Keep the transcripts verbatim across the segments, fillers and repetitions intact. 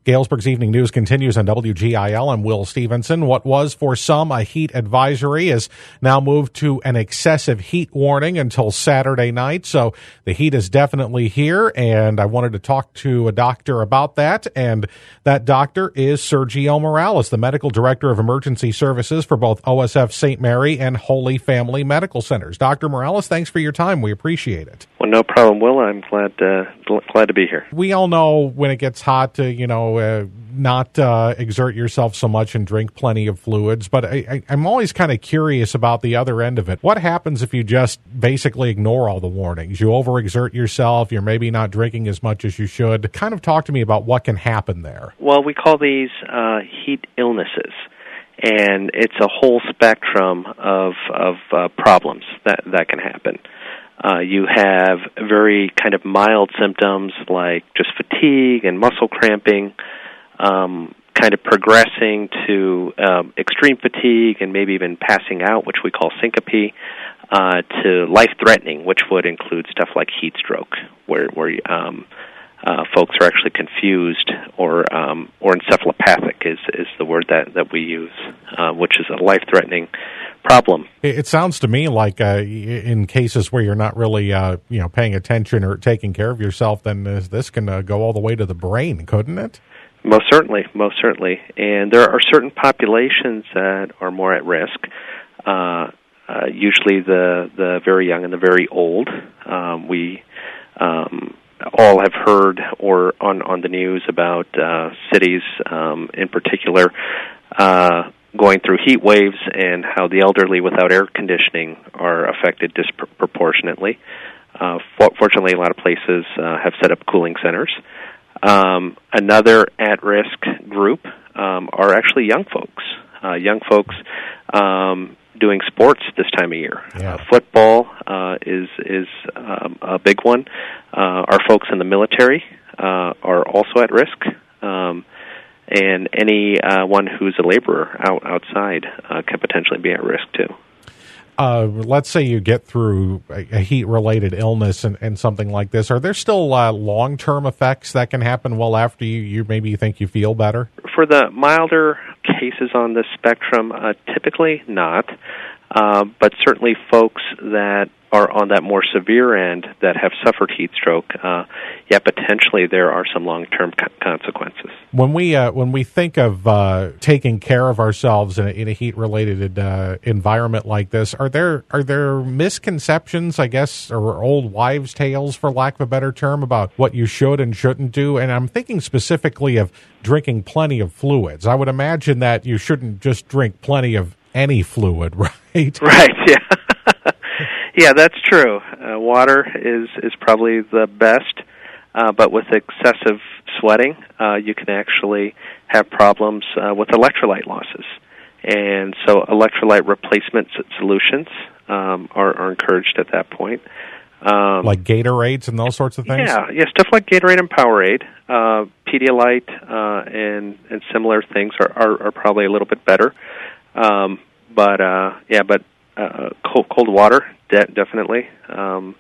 Galesburg's Evening News continues on W G I L. I'm Will Stevenson. What was for some a heat advisory is now moved to an excessive heat warning until Saturday night. So the heat is definitely here, and I wanted to talk to a doctor about that. And that doctor is Sergio Morales, the medical director of emergency services for both O S F Saint Mary and Holy Family Medical Centers. Doctor Morales, thanks for your time. We appreciate it. Well, no problem, Will. I'm glad uh, glad to be here. We all know when it gets hot to, you know, uh, not uh, exert yourself so much and drink plenty of fluids, but I, I, I'm always kind of curious about the other end of it. What happens if you just basically ignore all the warnings? You overexert yourself, you're maybe not drinking as much as you should. Kind of talk to me about what can happen there. Well, we call these uh, heat illnesses, and it's a whole spectrum of, of uh, problems that, that can happen. Uh, you have very kind of mild symptoms like just fatigue and muscle cramping, um, kind of progressing to um, extreme fatigue and maybe even passing out, which we call syncope, uh, to life-threatening, which would include stuff like heat stroke, where, where um, uh, folks are actually confused, or um, or encephalopathic is, is the word that, that we use, uh, which is a life-threatening problem. It sounds to me like uh, in cases where you're not really uh, you know, paying attention or taking care of yourself, then uh, this can uh, go all the way to the brain, couldn't it? Most certainly, most certainly. And there are certain populations that are more at risk, uh, uh, usually the, the very young and the very old. Um, we um, all have heard or on, on the news about uh, cities um, in particular uh, going through heat waves and how the elderly without air conditioning are affected disproportionately. Uh, fortunately, a lot of places uh, have set up cooling centers. Um, another at-risk group um, are actually young folks. Uh, young folks um, doing sports this time of year. Yeah. Uh, football uh, is is um, a big one. Uh, our folks in the military uh, are also at risk. Um, and any uh, one who's a laborer out outside uh, can potentially be at risk too. Uh, let's say you get through a, a heat-related illness and, and something like this. Are there still uh, long-term effects that can happen well after you, you maybe think you feel better? For the milder cases on this spectrum, uh, typically not. Uh, but certainly folks that are on that more severe end that have suffered heat stroke, uh, yeah, potentially there are some long-term co- consequences. When we uh, when we think of uh, taking care of ourselves in a, in a heat-related uh, environment like this, are there are there misconceptions, I guess, or old wives' tales, for lack of a better term, about what you should and shouldn't do? And I'm thinking specifically of drinking plenty of fluids. I would imagine that you shouldn't just drink plenty of any fluid, right? Right, yeah. Yeah, that's true. Uh, water is, is probably the best, uh, but with excessive sweating, uh, you can actually have problems uh, with electrolyte losses. And so electrolyte replacement solutions um, are, are encouraged at that point. Um, like Gatorades and those sorts of things? Yeah, yeah, stuff like Gatorade and Powerade, uh, Pedialyte, uh, and, and similar things are, are, are probably a little bit better. Um, but, uh, yeah, but uh, cold, cold water, de- definitely, um,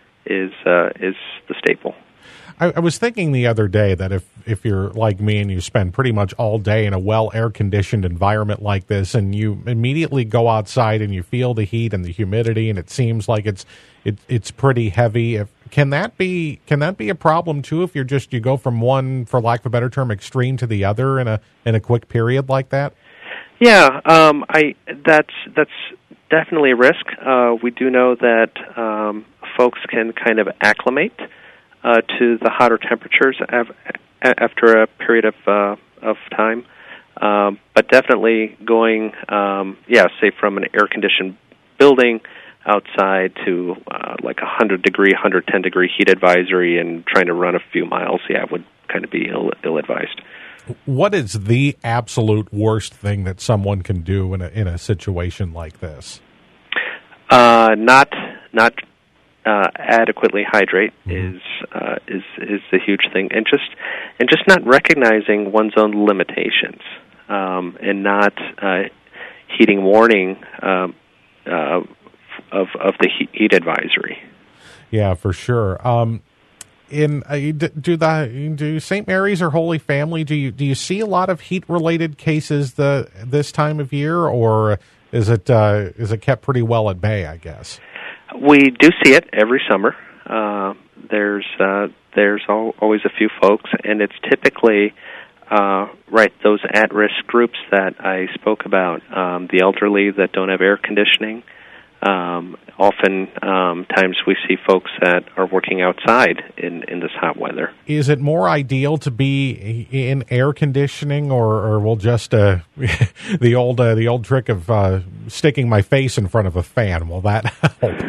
is uh, is the staple. I, I was thinking the other day that if, if you're like me and you spend pretty much all day in a well air-conditioned environment like this, and you immediately go outside and you feel the heat and the humidity, and it seems like it's it, it's pretty heavy, if, can that be can that be a problem too, if you're just you go from one, for lack of a better term, extreme to the other in a in a quick period like that? Yeah, um, I that's that's definitely a risk. Uh, we do know that um, folks can kind of acclimate uh, to the hotter temperatures av- after a period of uh, of time, um, but definitely going, um, yeah, say from an air-conditioned building outside to uh, like a hundred degree, one hundred ten degree heat advisory, and trying to run a few miles, yeah, would kind of be ill ill advised. What is the absolute worst thing that someone can do in a in a situation like this? Uh, not not uh, adequately hydrate mm-hmm. is uh, is is a huge thing, and just and just not recognizing one's own limitations, um, and not uh, heeding warning um, uh, of of the heat, heat advisory. Yeah, for sure. Um, In uh, do the do Saint Mary's or Holy Family, do you do you see a lot of heat related cases the this time of year, or is it uh, is it kept pretty well at bay, I guess? We do see it every summer. Uh, there's uh, there's al- always a few folks, and it's typically uh, right those at-risk groups that I spoke about, um, the elderly that don't have air conditioning. Um, often um, times we see folks that are working outside in, in this hot weather. Is it more ideal to be in air conditioning, or, or will just uh, the old uh, the old trick of uh, sticking my face in front of a fan, will that help?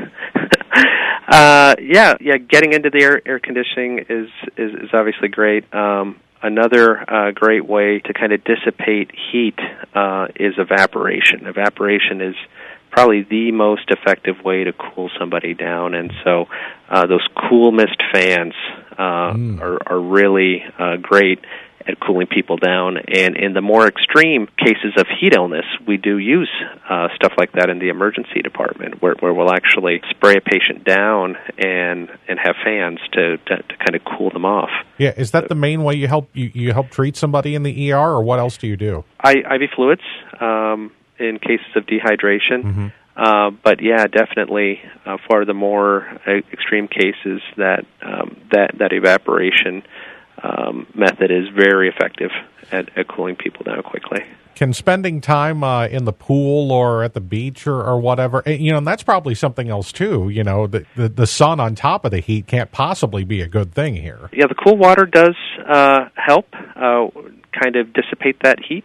uh, yeah, yeah. Getting into the air, air conditioning is, is, is obviously great. Um, another uh, great way to kind of dissipate heat uh, is evaporation. Evaporation is probably the most effective way to cool somebody down, and so uh, those cool mist fans uh, mm. are, are really uh, great at cooling people down. And in the more extreme cases of heat illness, we do use uh, stuff like that in the emergency department, where, where we'll actually spray a patient down and and have fans to, to, to kind of cool them off. Yeah, is that so, the main way you help you, you help treat somebody in the E R, or what else do you do? I, I V fluids. Um, in cases of dehydration. Mm-hmm. Uh, but yeah, definitely uh, for the more uh, extreme cases, that um, that that evaporation um, method is very effective at, at cooling people down quickly. Can spending time uh, in the pool or at the beach or, or whatever, you know, and that's probably something else too, you know, the, the, the sun on top of the heat can't possibly be a good thing here. Yeah, the cool water does uh, help uh, kind of dissipate that heat.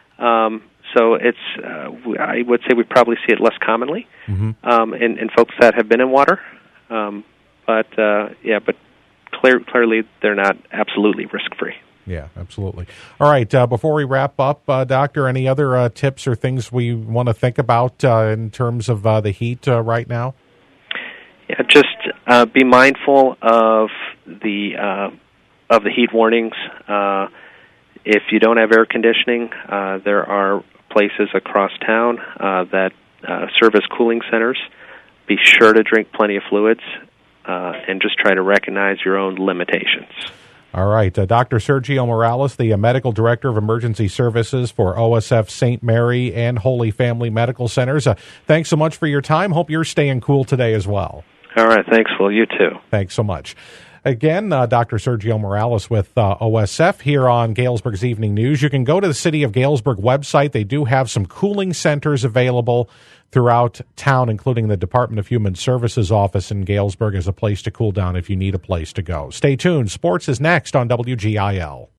Um So it's, uh, I would say we probably see it less commonly mm-hmm. um, in, in folks that have been in water. Um, but, uh, yeah, but clear, clearly they're not absolutely risk-free. Yeah, absolutely. All right, uh, before we wrap up, uh, Doctor, any other uh, tips or things we want to think about uh, in terms of uh, the heat uh, right now? Yeah, just uh, be mindful of the, uh, of the heat warnings. Uh, if you don't have air conditioning, uh, there are places across town uh, that uh, serve as cooling centers. Be sure to drink plenty of fluids uh, and just try to recognize your own limitations. All right. Uh, Doctor Sergio Morales, the uh, Medical Director of Emergency Services for O S F Saint Mary and Holy Family Medical Centers. Uh, thanks so much for your time. Hope you're staying cool today as well. All right. Thanks, Phil. You too. Thanks so much. Again, uh, Doctor Sergio Morales with uh, O S F here on Galesburg's Evening News. You can go to the City of Galesburg website. They do have some cooling centers available throughout town, including the Department of Human Services office in Galesburg as a place to cool down if you need a place to go. Stay tuned. Sports is next on W G I L.